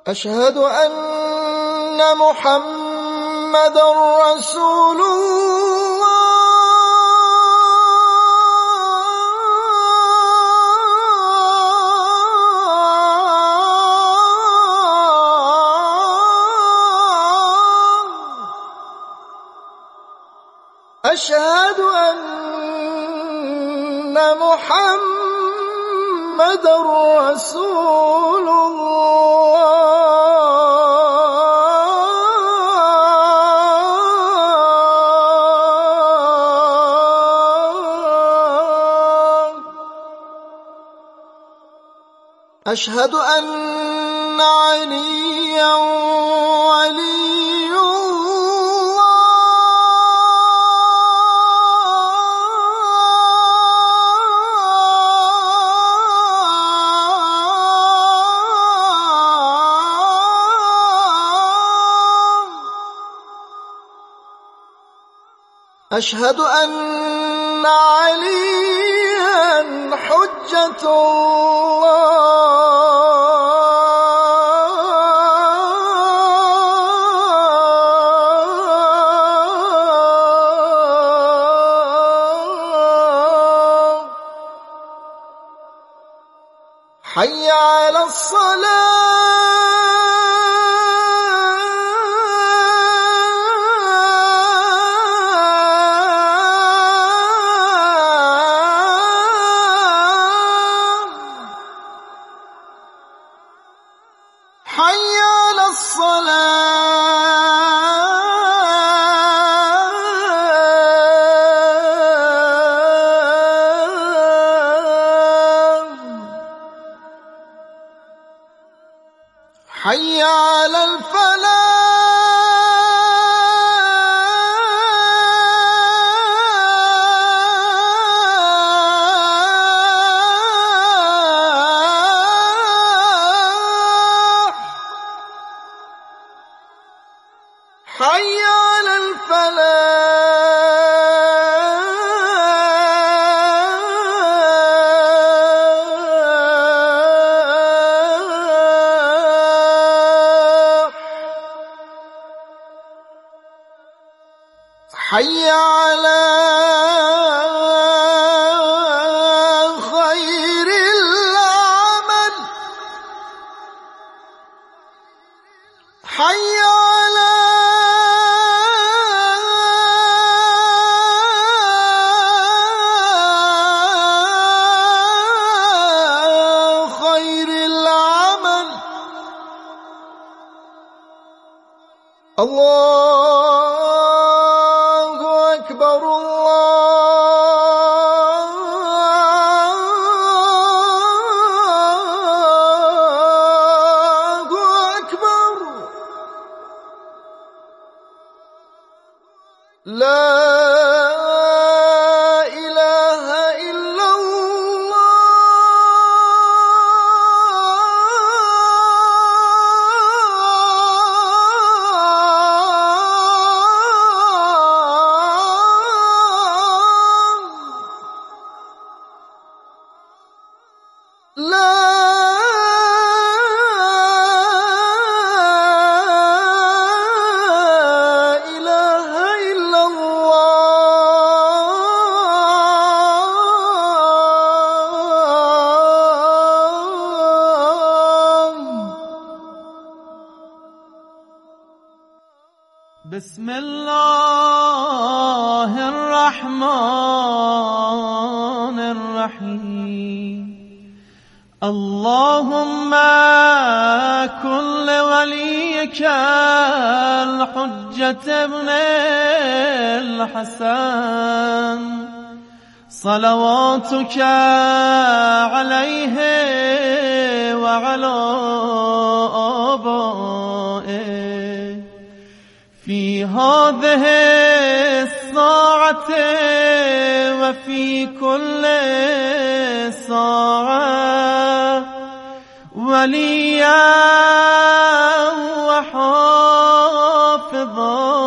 أشهد أن محمدًا رسول الله. أشهد أن محمدًا رسول الله. أشهد أن عليًّا ولي الله. أشهد أن عليًّا حجة الله. حي على الصلاة. حي على حي على الفلاح. حي على الفلاح. حي على خير العمل. حي على خير العمل. الله أكبر. الله أكبر. لا إله إلا الله. لا إله إلا الله. بسم الله الرحمن الرحيم. اللهم كن لوليك الحجة ابن الحسن صلواتك عليه وعلى آبائه في هذه الساعة وفي كل ساعة وليا وحافظا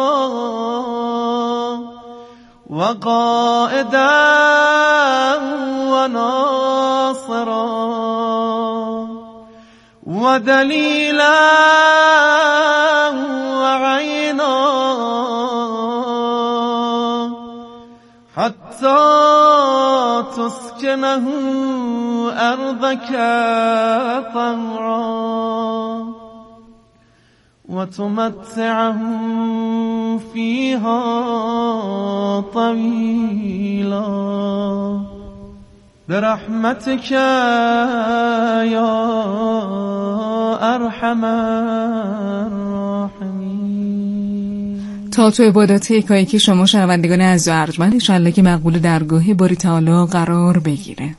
وقائدا وناصرا و دلیلا و عینا حتی تسکنه ارضك طوعا و تمتعه فيها طويلا برحمتك یا ارحم الراحمین. تا تو عبادات یکایکی شما شنوندگان عزیز و ارجمند انشالله که مقبول درگاه باری تعالی قرار بگیره.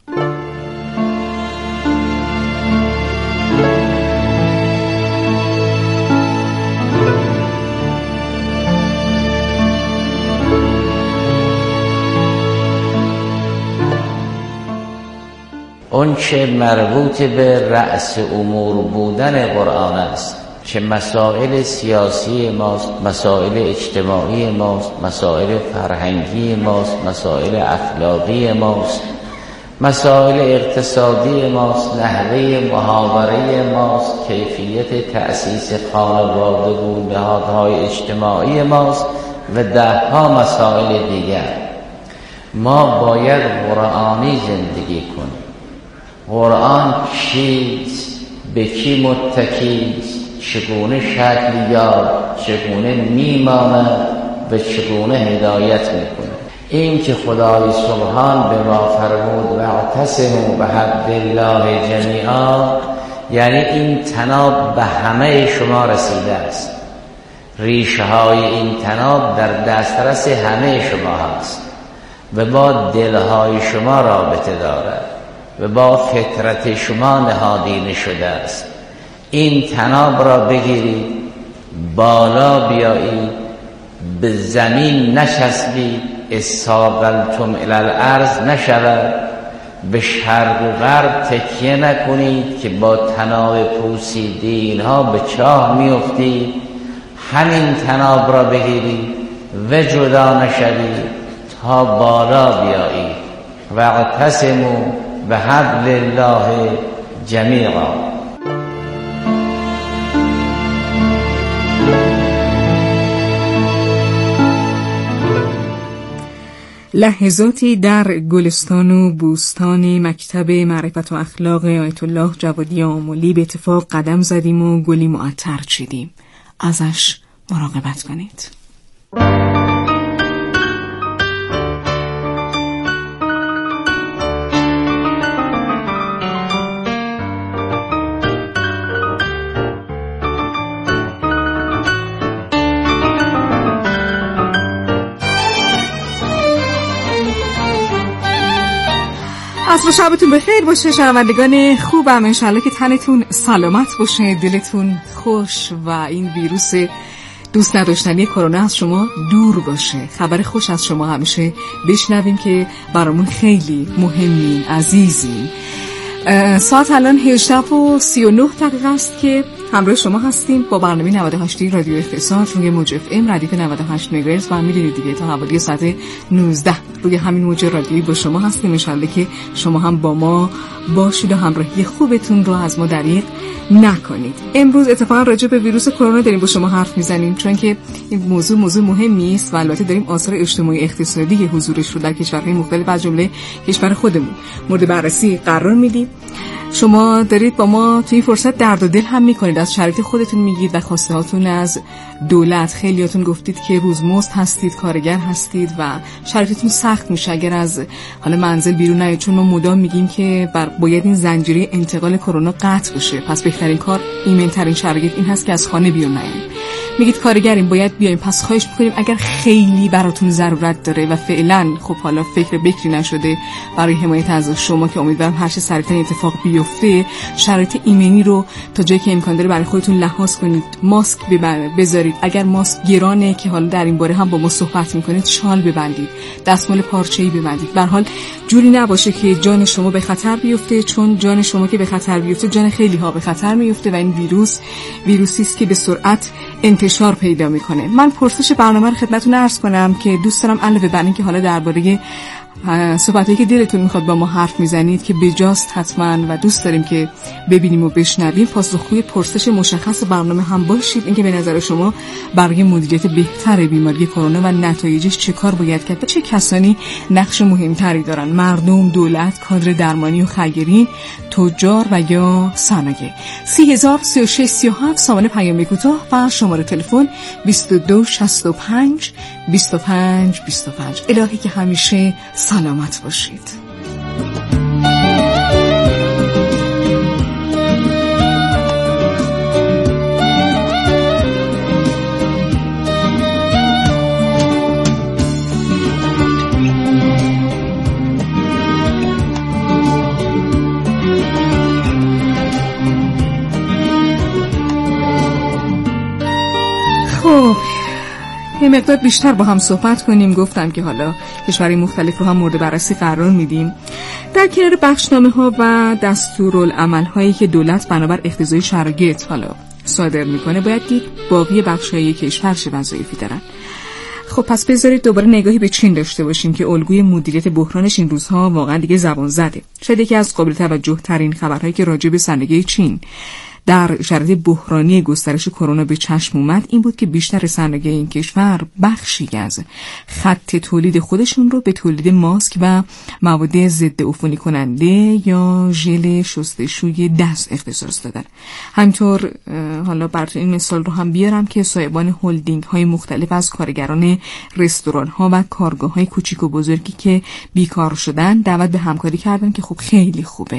اون چه مربوط به رأس امور بودن قرآن است، چه مسائل سیاسی ماست، مسائل اجتماعی ماست، مسائل فرهنگی ماست، مسائل اخلاقی ماست، مسائل اقتصادی ماست، نحوه محاوره ماست، کیفیت تأسیس خانواده و نهادهای اجتماعی ماست و دهها مسائل دیگر. ما باید قرآنی زندگی کنیم. قرآن چیست؟ به کی متکیست؟ چگونه شکل یافت؟ چگونه میماند و چگونه هدایت میکنه؟ این که خدای سبحان به ما فرمود واعتصموا بحبل الله جمیعا، یعنی این طناب به همه شما رسیده است. ریشه های این طناب در دسترس همه شما هست و با دلهای شما رابطه دارد و با فطرت شما نهادینه شده است. این طناب را بگیرید، بالا بیایید، به زمین نچسبید، استاقلتم الی الارض نشود، به شرق و غرب تکیه نکنید که با طناب پوسیده اینها به چاه میافتید. همین طناب را بگیرید و جدا نشوید تا بالا بیایید. واعتصموا بحبل الله جمیعا. لحظاتی در گلستان و بوستان مکتب معرفت و اخلاق آیت الله جوادی آملی به اتفاق قدم زدیم و گلی معطر چیدیم. ازش مراقبت کنید. عصر شبتون بخیر باشه شنوندگان خوبم. انشالله که تنتون سلامت باشه، دلتون خوش و این ویروس دوست نداشتنی کرونا از شما دور باشه. خبر خوش از شما همیشه بشنویم که برامون خیلی مهمین، عزیزین. ساعت الان 18:39 است که همراه شما هستیم با برنامه 98 رادیو اقتصاد روی موج اف ام ردیف 98 مگاهرتز و میدونید دیگه تا حوالی ساعت 19 روی همین موج رادیویی با شما هستیم. انشالله که شما هم با ما باشید و همراهی خوبتون رو از ما دریغ نکنید. امروز اتفاقا راجع به ویروس کرونا داریم با شما حرف میزنیم، چون که این موضوع مهمی است و البته داریم آثار اجتماعی اقتصادی حضورش رو در کشورهای مختلف از جمله کشور خودمون مورد بررسی قرار میدیم. شما دارید با ما توی این فرصت درد و دل هم میکنید، از شرایط خودتون میگید و خواسته هاتون از دولت. خیلیاتون گفتید که روزمزد هستید، کارگر هستید و شرایطتون سخت میشه اگر از حالا منزل بیرون نیاید، چون ما مدام میگیم که باید این زنجیره انتقال کرونا قطع بشه. پس بهترین کار، ایمن‌ترین شرایط این هست که از خانه بیرون نیایید. میگید کارگریم باید بیایم، پس خواهش میکنیم اگر خیلی براتون ضرورت داره و فعلا خب حالا فکر بکری نشده برای حمایت از شما که امیدوارم هر چه سریعتر اتفاق بیفته، شرایط ایمنی رو تا جایی که امکان داره برای خودتون لحاظ کنید. ماسک بذارید، اگر ماسک گرانه که حالا در این باره هم با ما صحبت میکنید، شال ببندید، دستمال پارچه‌ای ببندید. به هر حال جوری نباشه که جان شما به خطر بیفته، چون جان شما که به خطر بیفته جان خیلی ها به خطر میفته و این ویروسی است که به سرعت انتشار پیدا میکنه. من پرسش برنامه رو خدمتتون عرض کنم که دوست دارم علاوه بر این که حالا درباره صحبتایی که دلتون میخواد با ما حرف میزنید که بجاست حتما و دوست داریم که ببینیم و بشنویم، پاسخگوی پرسش مشخص برنامه هم باشید. اینکه به نظر شما برای مدیریت بهتر بیماری کرونا و نتایجش چه کار باید کرد و چه کسانی نقش مهمتری دارن؟ مردم، دولت، کادر درمانی و خیریه، تجار و یا صنایع. 303637 سامان پیام کوتاه و شماره تلفن 2265 25 25. الهی که همیشه سلامت باشید. خب یه مقدار بیشتر با هم صحبت کنیم. گفتم که حالا کشورهای مختلف رو هم مورد بررسی قرار میدیم. در کنار بخشنامه ها و دستورالعمل هایی که دولت بنابر اقتضای شرایط حالا صادر میکنه، باید دید باقی بخش‌های کشور چه وظایفی دارن. خب پس بذارید دوباره نگاهی به چین داشته باشیم که الگوی مدیریت بحرانش این روزها واقعا دیگه زبان زده. شاید یکی از قابل توجه ترین خبرهایی که راجع به صنایع چین در شرایط بحرانی گسترش کرونا به چشم اومد این بود که بیشتر صنایع این کشور بخشی از خط تولید خودشون رو به تولید ماسک و مواد ضد عفونی کننده یا ژل شستشوی دست اختصاص دادن. همینطور حالا براتون این مثال رو هم بیارم که صاحبان هلدینگ های مختلف از کارگران رستوران ها و کارگاه های کوچیک و بزرگی که بیکار شدن دعوت به همکاری کردن که خب خیلی خوبه.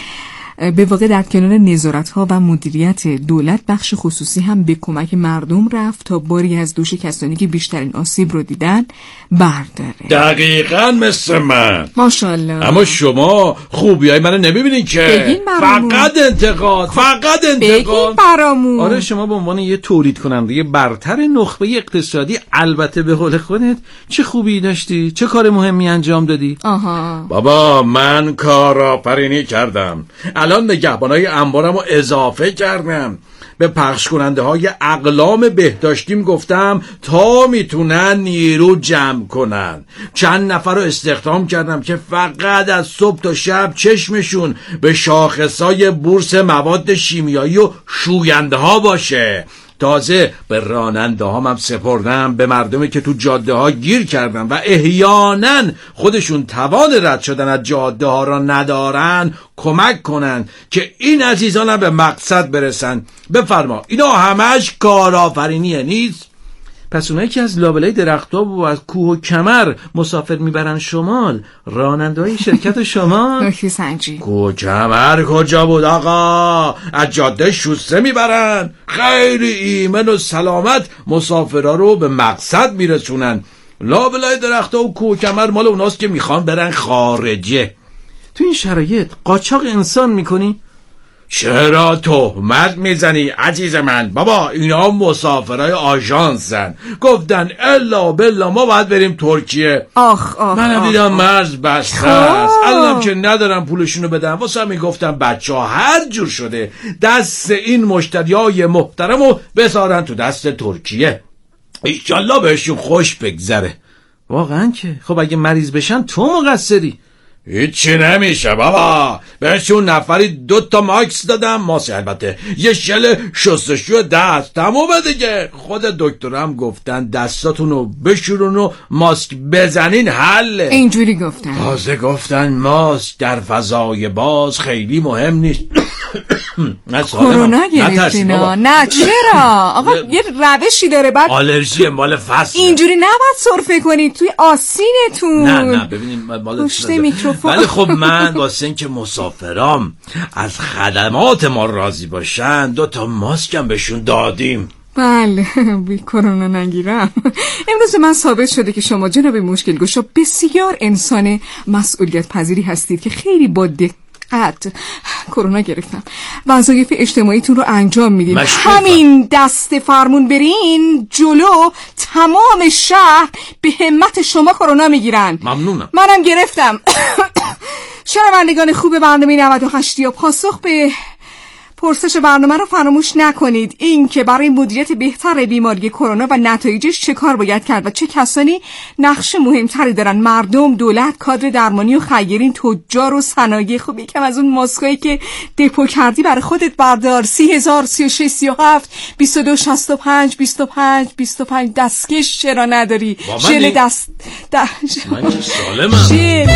به واقع در کنار نظارت‌ها و مدیریت دولت، بخش خصوصی هم به کمک مردم رفت تا باری از دوش کسانی که بیشترین آسیب رو دیدن برداره. دقیقاً مثل من. ماشاءالله. اما شما خوبیای منو نمیبینین که فقط انتقاد. بگین برامون. آره شما به عنوان یه تولید کننده برتر نخبه اقتصادی البته به قول خودت چه خوبی داشتی؟ چه کار مهمی انجام دادی؟ آها. بابا من کارآفرینی کردم. الان نگهبانای انبارمو اضافه کردم. به پخش کننده های اقلام بهداشتیم گفتم تا میتونن نیرو جمع کنن. چند نفر رو استخدام کردم که فقط از صبح تا شب چشمشون به شاخصای بورس مواد شیمیایی و شوینده ها باشه. تازه به راننده هم سپردم، به مردمی که تو جاده ها گیر کردن و احیانا خودشون توان رد شدن از جاده ها را ندارن کمک کنن که این عزیزان هم به مقصد برسن. بفرما اینا همش کارآفرینیه نیست؟ پس اونایی که از لابلای درخت‌ها و از کوه و کمر مسافر میبرن شمال، راننده‌های شرکت شمال. نکته سنجی. کوه و کمر کجا بود آقا؟ از جاده شوسته میبرن، خیلی ایمن و سلامت مسافرها رو به مقصد میرسونن. لابلای درخت‌ها و کوه و کمر مال اوناست که میخوان برن خارجه. تو این شرایط قاچاق انسان میکنی؟ چرا تهمت میزنی عزیز من؟ بابا اینا مسافرای آژانسن، گفتن الا بالله ما باید بریم ترکیه. آخ منم دیدم مرز بسته است، الانم که ندارم پولشونو بدم، واسه میگفتم بچه ها هر جور شده دست این مشتریای محترمو بذارن تو دست ترکیه، ایشالله بهشون خوش بگذره. واقعا که خب اگه مریض بشن تو مقصری. هیچی نمیشه بابا، بهشون نفری 2 ماکس دادم، ماسک البته، یه شل شستشوی دست، تمومه دیگه. خود دکترم گفتن دستاتونو بشورون و ماسک بزنین حله. اینجوری گفتن. تازه گفتن ماسک در فضای باز خیلی مهم نیست. کرونا گرفتینا؟ نه چرا؟ آقا یه روشی داره. بعد آلرژی مال فصل، اینجوری نباید سرفه کنید توی آسینتون. نه ببینید مال ولی خب من واسه این که مسافرام از خدمات ما راضی باشن 2 ماسکم بهشون دادیم. بله بی کرونا نگیرم. امروز من ثابت شده که شما جناب مشکل گشا بسیار انسان مسئولیت پذیری هستید که خیلی با دقت کرونا گرفتم وظایف اجتماعیتون رو انجام میدین. همین دست فرمون برین جلو تمام شهر به همت شما کرونا میگیرن. ممنونم. منم گرفتم. شنوندگان خوب برنامه 98 یا پاسخ به پرسش برنامه رو فراموش نکنید. این که برای مدیریت بهتر بیماری کرونا و نتایجش چه کار باید کرد و چه کسانی نقش مهمتری دارن: مردم، دولت، کادر درمانی و خیرین، تجار و صنایع. خب یکم از اون ماسکایی که دپو کردی برای خودت بردار. 30,000 36 37 22 65 25 25. دستکش چرا نداری؟ ژل دست من که سالمم.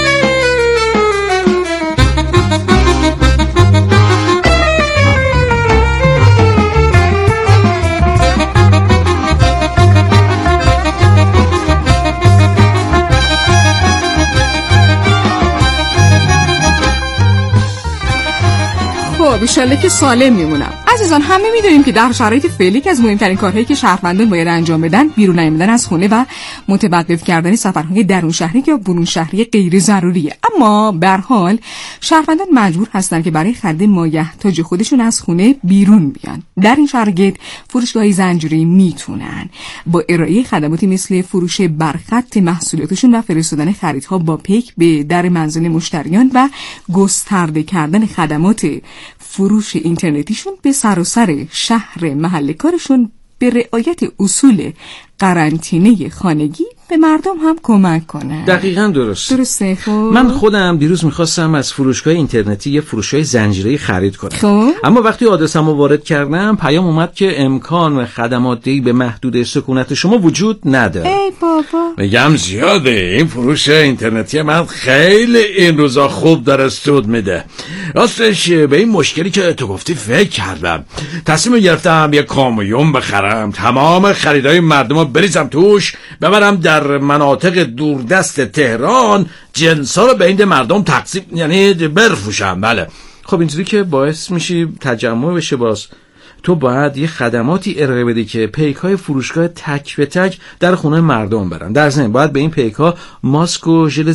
خب ایشالله که سالم میمونم. عزیزان همه میدونیم که در شرایط فعلی که از مهمترین کارهایی که شهروندان باید انجام بدن بیرون نیامدن از خونه و متوقف کردن سفرهای درون شهری یا برون شهری غیر ضروریه. اما به هر حال شهروندان مجبور هستن که برای خرید مایحتاج خودشون از خونه بیرون بیان. در این شرایط فروشگاه‌های زنجیره‌ای میتونن با ارائه خدماتی مثل فروش برخط محصولاتشون و فرستادن خریدها با پیک به در منزل مشتریان و گسترده کردن خدمات فروش اینترنتیشون به سراسر شهر محل کارشون به رعایت اصول قرنطینه خانگی به مردم هم کمک کنه. دقیقاً درسته. خب من خودم دیروز میخواستم از فروشگاه اینترنتی یه فروشگاه زنجیره‌ای خرید کنم. خب اما وقتی آدرسمو وارد کردم پیام اومد که امکان خدمات دی به محدود سکونت شما وجود نداره. ای بابا، میگم زیاده. این فروش اینترنتی من خیلی این روزا خوب داره سود میده. راستش به این مشکلی که تو گفتی فکر کردم. تصمیم گرفتم یه کامیون بخرم، تمام خریدای مردمو بریزم توش، ببرم در مناطق دوردست تهران، جنسا رو بین مردم تقسیم، یعنی برفروشم. بله. خب اینجوری که باعث میشی تجمع بشه. باز تو باید یه خدماتی ارائه بدی که پیک‌های فروشگاه تک به تک در خونه مردم برن. در ضمن باید به این پیک‌ها ماسک و ژل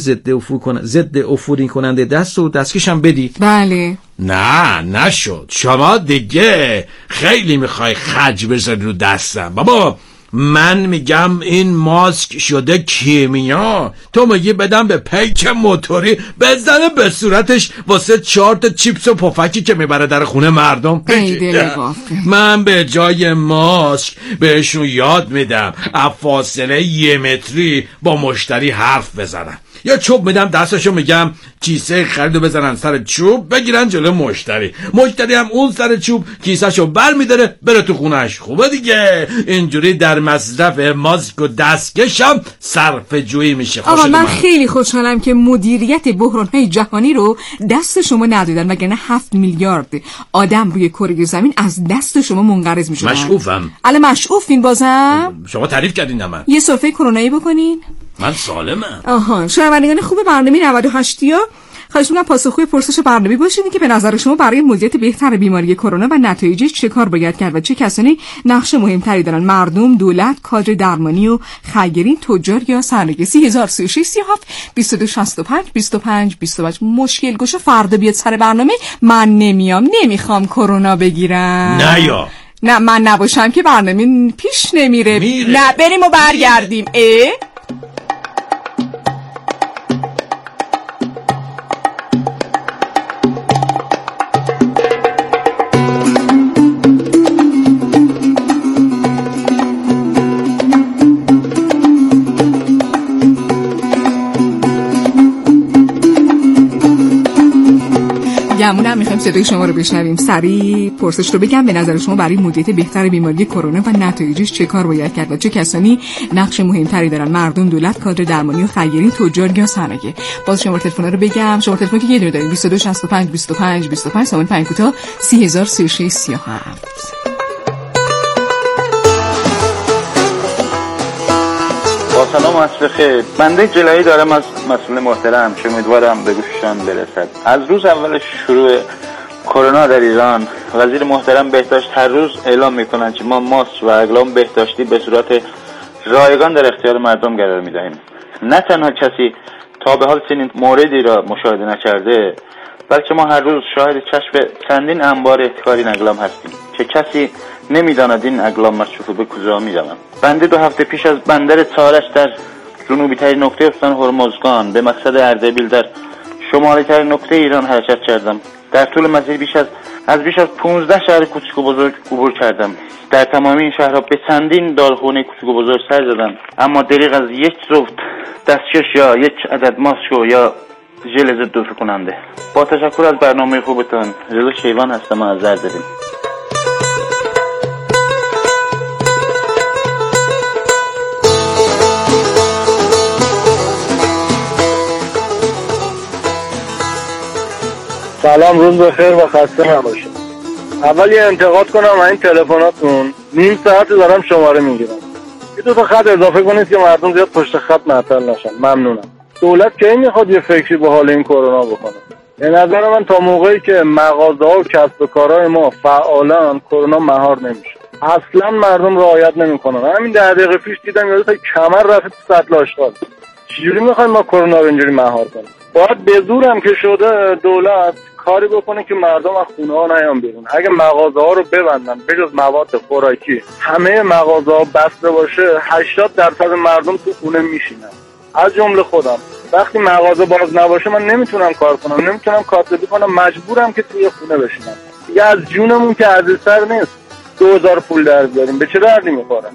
ضد عفونی کننده دست و دستکش هم بدی. بله. نه نشد. شما دیگه خیلی میخوای خرج بذاری رو دستم. بابا من میگم این ماسک شده کیمیا، تو میگی بدم به پیک موتوری بزنه به صورتش واسه 4 تا چیپس و پفکی که میبره در خونه مردم. من به جای ماسک بهشون یاد میدم از فاصله 1 متری با مشتری حرف بزنن، یا چوب میدم دستشو، میگم کیسه خریدو بزنن سر چوب بگیرن جلو مشتری هم اون سر چوب کیسهشو بر میداره بره تو خونهش. خوبه دیگه. اینجوری در مصرف ماسک و دستکشم صرف جویی میشه. آقا من خیلی خوشحالم که مدیریت بحران‌های جهانی رو دست شما ندادن، وگرنه 7 میلیارد آدم روی کره زمین از دست شما منقرض میشدن. مشعوفم. الان مشعوفین بازم؟ شما تعریف کردین من. یه سرفه کرونایی بکنین. من سالمم. آها، شنوندگان خوب برنامه 98 خواهش می‌کنم پاسخگوی پرسش برنامه باشید که به نظر شما برای مدیریت بهتر بیماری کرونا و نتایجش چه کار باید کرد و چه کسانی نقش مهمتری دارن: مردم، دولت، کادر درمانی و خیرین، تجار یا صنایع. 3036 37 22 65 25 25. مشکل گوشه فردا بیاد سر برنامه. من نمیخوام کرونا بگیرم. نه من نباشم که برنامه پیش نمیره. نه بریم و برگردیم. گمونم میخوایم صدای شما رو بشنویم. سریع پرسش رو بگم: به نظر شما برای مدیریت بهتر بیماری کرونا و نتایجش چه کار باید کرد و چه کسانی نقش مهمتری دارن؟ مردم، دولت، کادر درمانی و خیرین، تجار یا صنایع. باز شماره تلفن رو بگم. شماره تلفن که یه دونه داریم: 22 65 25 25. سامان پنج کوتاه 3036 37. با سلام و عصر خیر. بنده جلایی دارم از مسئول محترم که امیدوارم به گوششان برسد. از روز اول شروع کرونا در ایران وزیر محترم بهداشت هر روز اعلام میکنند که ما ماسک و اقلام بهداشتی به صورت رایگان در اختیار مردم قرار میدهیم. نه تنها کسی تا به حال چنین موردی را مشاهده نکرده، بلکه ما هر روز شاهد کشف چندین انبار احتکار این اقلام هستیم که کسی نمیداند این اقلام مصرف به کجا میروند. بنده 2 هفته پیش از بندر تارش در جنوبی ترین نقطه استان هرمزگان به مقصد اردبیل در شمالی ترین نقطه ایران حرکت کردم. در طول مسیر بیش از از بیش از 15 شهر کوچک و بزرگ عبور کردم. در تمامی این شهرها به چندین داروخانه کوچک و بزرگ سر زدم، اما دریغ از یک جفت دستکش یا یک عدد ماسک یا ژل ضد عفونی کننده. با تشکر از برنامه خوبتان. رضا شیوان هستم از زرزرین. سلام، روز بخیر و خسته نباشید. اول یه انتقاد کنم این تلفناتون، نیم ساعت دارم شماره میگیرم. یه دو تا خط اضافه کنید که مردم زیاد پشت خط معطل نشن. ممنونم. دولت کی میخواد یه فکری به حال این کرونا بکنه؟ به نظر من تا موقعی که مغازه‌ها و کسب و کارهای ما فعالن کرونا مهار نمیشه. اصلا مردم رعایت نمیکنن. همین 10 دقیقه پیش دیدم یه دو تا کمر رفت تو سطل آشغال. چجوری میخوایم ما کرونا رو اینجوری مهار کنیم؟ باید به زور هم که شده دولت کاری بکنه که مردم از خونه ها نیان بیرون. اگه مغازه ها رو ببندن بجز مواد خوراکی همه مغازه ها بسته باشه 80% مردم تو خونه میشینن، از جمله خودم. وقتی مغازه باز نباشه من نمیتونم کار کنم، نمیتونم کاسبی کنم، مجبورم که توی خونه بشینم. دیگه از جونمون که عزیزتر نیست 2000 پول در بیاریم، به چه دردی میخوره؟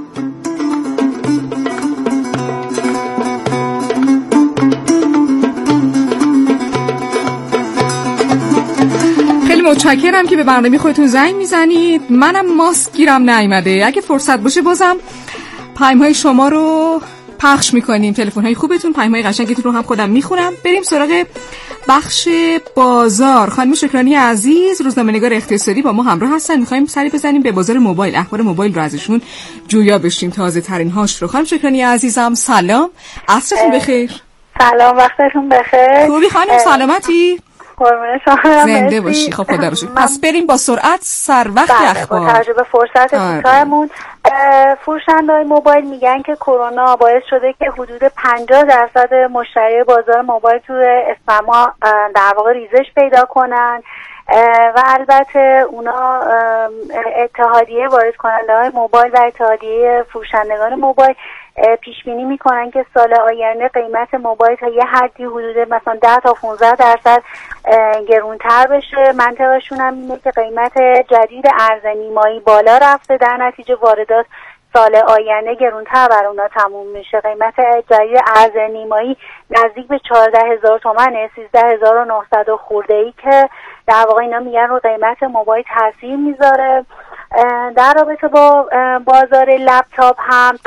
متشکرم که به برنامه خودتون زنگ میزنید. منم ماسک گیرم نیامده. اگه فرصت باشه بازم پیام‌های شما رو پخش میکنیم، تلفن‌های خوبتون، پیام‌های قشنگتون رو هم خودم میخونم. بریم سراغ بخش بازار. خانم شکرانی عزیز روزنامه‌نگار اقتصادی با ما همراه هستن. می‌خوایم سری بزنیم به بازار موبایل، اخبار موبایل رو ازشون جویا بشیم، تازه ترین هاش رو. خانم شکرانی عزیزم سلام، عصرتون بخیر. سلام، وقتتون بخیر. خوبی خانم؟ سلامتی؟ قربون شما، زنده باشی. خب خدا رو شکر. پس بریم با سرعت سر وقت اخبار. با توجه به فرصت کوتاهمون، فروشنده‌های موبایل میگن که کرونا باعث شده که حدود 50% مشتری بازار موبایل تو اسفما در واقع ریزش پیدا کنن و البته اونا اتحادیه وارد کننده‌های موبایل و اتحادیه فروشندگان موبایل پیش بینی میکنن که سال آینده قیمت موبایل تا یه حدی حدود مثلا 10 تا 15% گرونتر بشه. منطقشون هم اینه که قیمت جدید ارز نیمایی بالا رفته، در نتیجه واردات سال آینده گرونتر بر اونا تموم میشه. قیمت جدید ارز نیمایی نزدیک به 14000 تومنه، 13900 خورده‌ای که در واقع اینا میگن رو قیمت موبایل تاثیر میذاره. در رابطه با بازار لپتاپ هم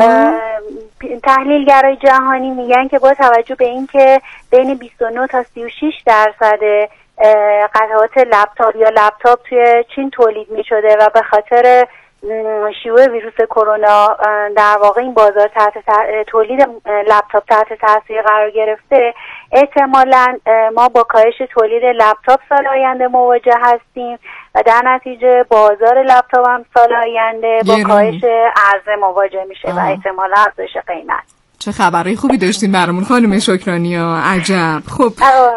تحلیلگرای جهانی میگن که با توجه به اینکه بین 29 تا 36% قطعات لپتاپ یا لپتاپ توی چین تولید میشده و به خاطر شیوع ویروس کرونا در واقع این بازار تولید لپتاپ تحت تاثیر قرار گرفته، احتمالاً ما با کاهش تولید لپتاپ سال آینده مواجه هستیم و در نتیجه بازار لپتاپ هم سال آینده با کاهش عرضه مواجه میشه و احتمالاً افزایش قیمت. چه خبرهای خوبی داشتین برامون خانم شکرانی ها. عجب. خب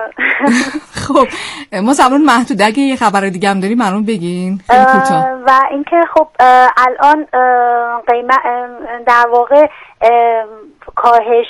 خب ما زمان محدود، اگه یه خبر دیگه هم داریم برامون بگین خیلی کوتاه. و اینکه خب الان قیمت در واقع کاهش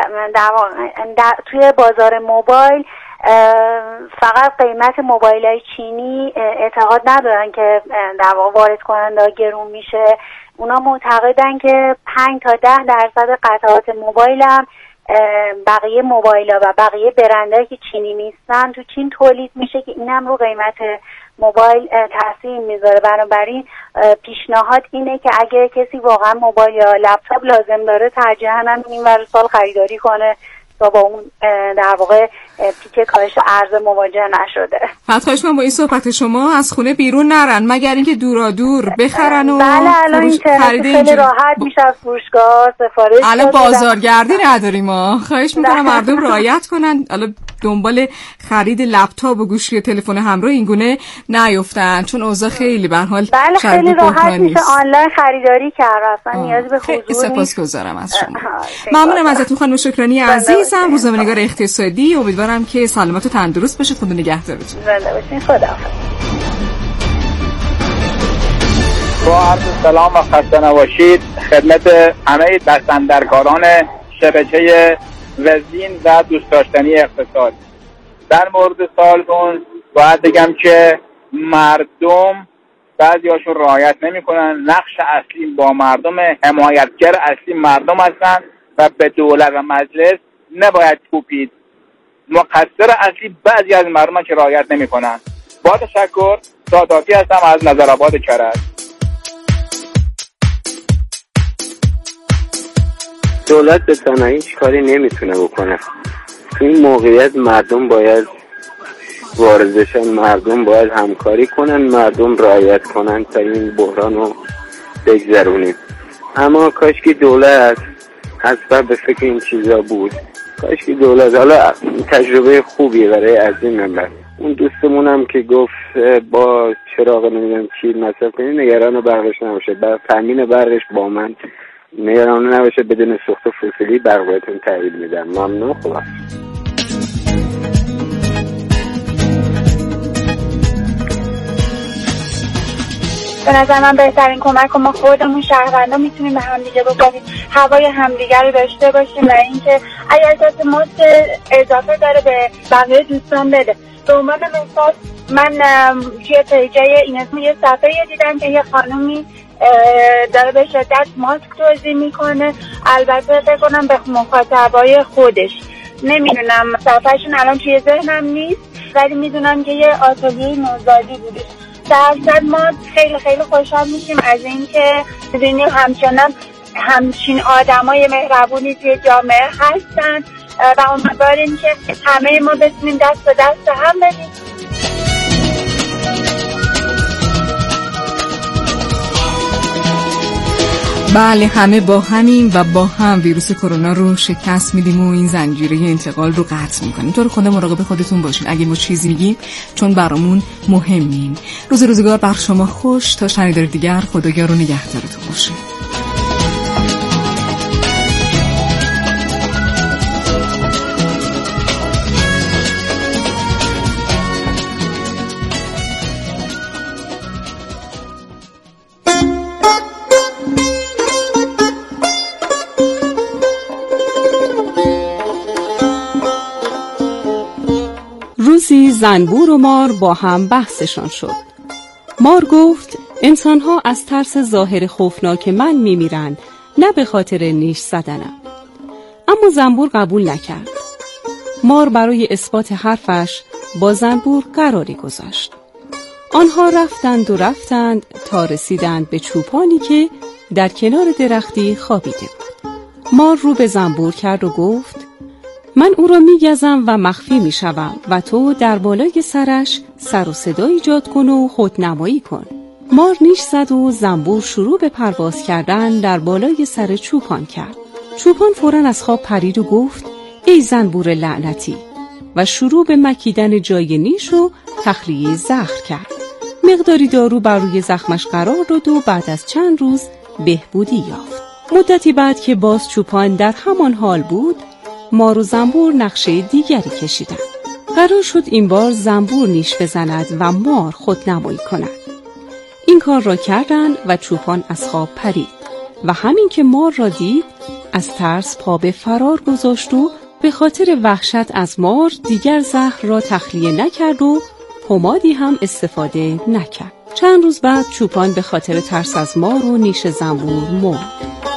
توی بازار موبایل فقط قیمت موبایل‌های چینی اعتقاد ندارن که در واقع وارد کننده گرون میشه. اونا معتقدن که 5 تا 10% قطعات موبایل هم بقیه موبایل‌ها و بقیه برندهایی که چینی نیستن تو چین تولید میشه که اینم رو قیمت موبایل تاثیر میذاره. بنابراین پیشنهاد اینه که اگه کسی واقعا موبایل یا لپتاپ لازم داره ترجیحاً این ور سال خریداری کنه تا با اون در واقع پیک کاهش ارز مواجه نشده. خواهش من با این صحبت شما از خونه بیرون نرن مگر اینکه دورا دور بخرن و بله الان اینترنت خیلی راحت میشه از فروشگاه سفارش بدن. الان بازارگردی نداریم ما. خواهش میکنم مردم رعایت کنن، الان دنبال خرید لپتاپ و گوشی تلفن همراه اینگونه نیفتن چون اوضاع خیلی به هر حال بله خیلی راحت میشه آنلاین خریداری کرد، اصلا نیازی به حضور نیست. سپاسگزارم از شما. ممنونم ازتون خانم شکرانی عزیزم، روزنامه‌نگار اقتصادی. امیدوارم که سلامت و تندرست باشید. خدا نگهدارتون. زنده باشین. خداحافظ. با عرض سلام و خسته نباشید خدمت همه بستندرکاران شبکه وزین و دوست داشتنی اقتصاد. در مورد سالتون باید بگم که مردم بعضیاشون رعایت نمی‌کنن. نقش اصلی با مردم، حمایتگر اصلی مردم هستن و به دولت و مجلس نباید کوبید. مقصر اصلی بعضی از مردم که رعایت نمی‌کنن. با تشکر، ساداتی هستم از نظرآباد کرج. دولت به تنهایی هیچ کاری نمیتونه بکنه. تو این موقعیت مردم باید وارد بشن، مردم باید همکاری کنن، مردم رعایت کنن تا این بحران رو بگذرونیم. اما کاش که دولت حتما به فکر این چیزا بود. کاش که دولت، حالا تجربه خوبی برای از این منبع. اون دوستمونم که گفت با چراغ نمیدونم چی مصرف کنید، نگران برقش نباشه، تامین برقش با من نگران نباشه، بدون سوخت فسیلی برق بهتون تحویل میدم. ممنون. خدا به نظر من بهترین کمک رو ما خودمون شهروندا میتونیم به همدیگه بکنیم، هوای همدیگه رو داشته باشیم و اینکه اگر کسی ماسک اضافه داره به بقیه دوستان بده. به عنوان مثال من توی پیجه این اسم یه صفحه دیدم که یه خانومی داره به شدت ماسک توزیع میکنه، البته فکر کنم به مخاطبای خودش، نمیدونم صفحهشون الان توی ذهنم نیست، ولی میدونم که یه آتلیه نوزادی بودش. درصد ما خیلی خیلی خوشحال میشیم از این که ببینیم همچین آدمای مهربونی توی جامعه هستن و امیدواریم که همه ما بتونیم دست به دست هم بدیم. بله، همه با همین و با هم ویروس کرونا رو شکست میدیم و این زنجیره انتقال رو قطع میکنیم. تو رو خدا مراقب خودتون باشین اگه ما چیزی میگیم، چون برامون مهمین. روزگار بر شما خوش. تا شنیدار دیگر، خداگار و نگهدارتون باشه. روزی زنبور و مار با هم بحثشان شد. مار گفت انسان‌ها از ترس ظاهر خوفناک من می‌میرند، نه به خاطر نیش زدنم. اما زنبور قبول نکرد. مار برای اثبات حرفش با زنبور قراری گذاشت. آنها رفتند تا رسیدند به چوپانی که در کنار درختی خوابیده بود. مار رو به زنبور کرد و گفت من او را می‌گزم و مخفی می‌شوم و تو در بالای سرش سر و صدا ایجاد کن و خودنمایی کن. مار نیش زد و زنبور شروع به پرواز کردن در بالای سر چوپان کرد. چوپان فوراً از خواب پرید و گفت ای زنبور لعنتی و شروع به مکیدن جای نیش و تخلیه زخم کرد. مقداری دارو بر روی زخمش قرار داد و بعد از چند روز بهبودی یافت. مدتی بعد که باز چوپان در همان حال بود، مار و زنبور نقشه دیگری کشیدند. قرار شد این بار زنبور نیش بزند و مار خودنمایی کند. این کار را کردند و چوپان از خواب پرید و همین که مار را دید از ترس پا به فرار گذاشت و به خاطر وحشت از مار دیگر زهر را تخلیه نکرد و پمادی هم استفاده نکرد. چند روز بعد چوپان به خاطر ترس از مار و نیش زنبور مرد.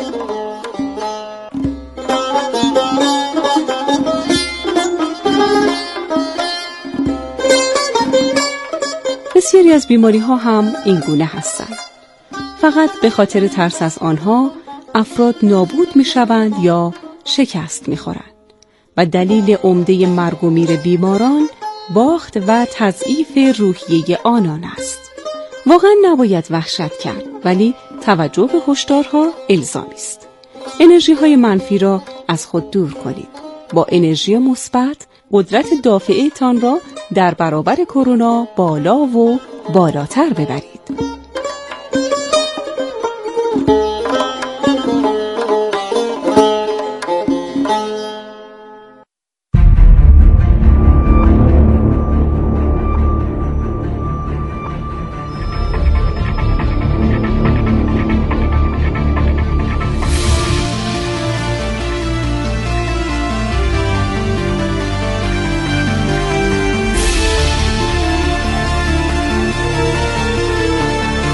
بسیاری از بیماری ها هم این گونه هستند. فقط به خاطر ترس از آنها افراد نابود می شوند یا شکست می خورند و دلیل عمده مرگ و میر بیماران باخت و تضعیف روحیه آنان است. واقعا نباید وحشت کرد، ولی توجه به هشدارها الزامی است. انرژی های منفی را از خود دور کنید. با انرژی مثبت قدرت دافعه تان را در برابر کرونا بالا و بالاتر ببرید.